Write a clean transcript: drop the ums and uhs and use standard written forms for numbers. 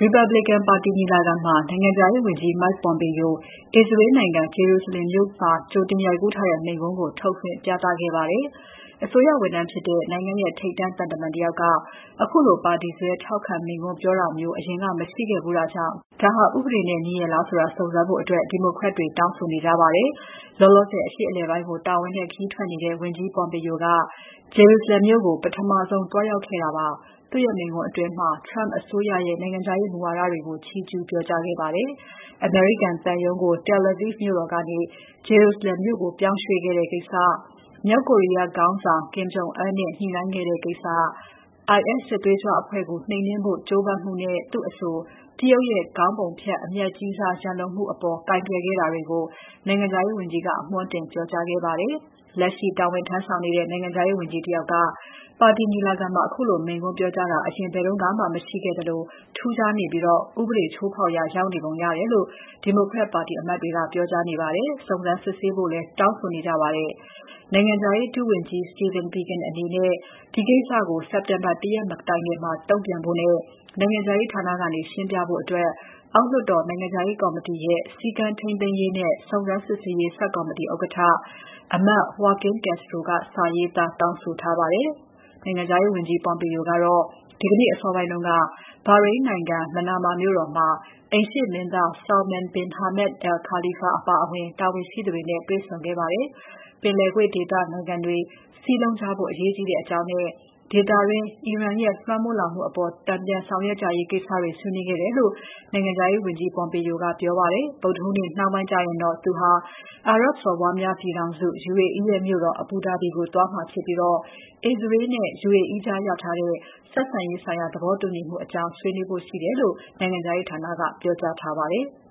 Republican ပါတီညီလာခံမှာ နိုင်ငံခြားရေးဝန်ကြီး Mike Pompeo အစ္စရေးနိုင်ငံ Jerusalem မြို့မှာ ကြိုတင်ရိုက်ကူးထားတဲ့ မိန့်ခွန်းကို ထုတ်လွှင့်ပြသခဲ့ပါတယ်။ အစိုးရဝန်ထမ်းဖြစ်တဲ့ နိုင်ငံရဲ့ ထိပ်တန်းသံတမန်တယောက်က ခုလိုပါတီစွဲ ထောက်ခံမိန့်ခွန်းပြောတာမျိုး အရင်က မရှိခဲ့ဖူးတာကြောင့် ဒါဟာ ဥပဒေနဲ့ ညီရဲ့လားဆိုတာ စုံစမ်းဖို့ Democrat တွေတောင်းဆိုနေကြပါတယ်။ လောလောဆယ် အရှေ့အလယ်ပိုင်းကို တာဝန်နဲ့ ခရီးထွက်နေတဲ့ ဝန်ကြီး Pompeo က Jerusalem မြို့ကို ပထမဆုံး သွားရောက်ခဲ့တာပါ။ သူ့ရဲ့မိန့်ခွန်းအတွင်း Trump အစိုးရရဲ့ နိုင်ငံခြားရေးမူဝါဒတွေကို ချီးကျူးပြောကြားခဲ့ပါတယ်။ အမေရိကန်သံရုံးကို Tel Aviv မြို့တော်ကနေ Jerusalem မြို့ကို ပြောင်းရွှေ့ခဲ့တဲ့ကိစ္စ၊ မြောက်ကိုရီးယားခေါင်းဆောင် Kim Jong Un နဲ့ ညှိနှိုင်းခဲ့တဲ့ကိစ္စ၊ IS စစ်သွေးကြွအဖွဲ့ကို နှိမ်နင်းဖို့ ကြိုးပမ်းမှုနဲ့ သူ့အဆို တရုတ်ရဲ့ ခေါင်းပုံဖြတ် အမြတ်ကြီးစား ရန်လိုမှုအပေါ် ကိုင်တွယ်ခဲ့တာတွေကို နိုင်ငံခြားရေးဝန်ကြီးက အမွှမ်းတင်ပြောကြားခဲ့ပါတယ်။ လက်ရှိတာဝန်ထမ်းဆောင်နေတဲ့ နိုင်ငံခြားရေးဝန်ကြီးတယောက်က ပါတီညီလာခံမှာ ခုလိုမိန့်ခွန်းပြောကြားတာ အရင်ဘယ်တုန်းကမှ မရှိခဲ့သလို ထူးခြားနေပြီး ဥပဒေချိုးဖောက်ရာ ရောက်နေပုံရတယ်လို့ Democrat ပါတီအမတ်တွေက ပြောကြားနေပါတယ်။ စုံစမ်းစစ်ဆေးဖို့လည်း တောင်းဆိုနေကြပါတယ်။ နိုင်ငံခြားရေး ဒုဝန်ကြီး Stephen Biegun အနေနဲ့ ဒီကိစ္စကို စက်တင်ဘာ ၁ ရက်မတိုင်ခင် တုံ့ပြန်ဖို့နဲ့ နိုင်ငံခြားရေးဌာနကနေ ရှင်းပြဖို့ အောက်လွှတ်တော် နိုင်ငံခြားရေးကော်မတီရဲ့ စည်းကမ်းထိန်းသိမ်းရေးနဲ့ စုံစမ်းစစ်ဆေးရေး ဆပ်ကော်မတီဥက္ကဋ္ဌ အမတ် Joaquin Castro က စာရေးသားတောင်းဆိုထားပါတယ်။ နိုင်ငံခြားရေးဝန်ကြီး Pompeo ကတော့ ဒီကနေ့ အစောပိုင်းက Bahrain နိုင်ငံ Manama မြို့တော်မှာ အိမ်ရှေ့မင်းသား Salman bin Hamad Al Khalifa အပါအဝင် တာဝန်ရှိသူတွေနဲ့ တွေ့ဆုံခဲ့ပါတယ်။ ပင်လယ်ကွေ့ဒေသနိုင်ငံတွေ စည်းလုံးကြဖို့ အရေးကြီးကြောင်းနဲ့ ဒေသတွင်း အီရန်ရဲ့ လွှမ်းမိုးလာမှုအပေါ် တန်ပြန်ဆောင်ရွက်ကြရေးကိစ္စတွေ ဆွေးနွေးခဲ့တယ်လို့ နိုင်ငံခြားရေးဝန်ကြီး Pompeo ကပြောပါတယ်။ ဗုဒ္ဓဟူးနေ့ နှောင်းပိုင်းကျရင်တော့ သူဟာ အာရပ်စော်ဘွားများပြည်ထောင်စု UAE ရဲ့မြို့တော် Abu Dhabi ကိုသွားမှာဖြစ်ပြီး အစ္စရေးနဲ့ UAE ကြားရထားတဲ့ ဆက်ဆံရေးဆိုင်ရာ သဘောတူညီမှုအကြောင်း ဆွေးနွေးဖို့ရှိတယ်လို့ နိုင်ငံခြားရေးဌာနက ပြောကြားထားပါတယ်။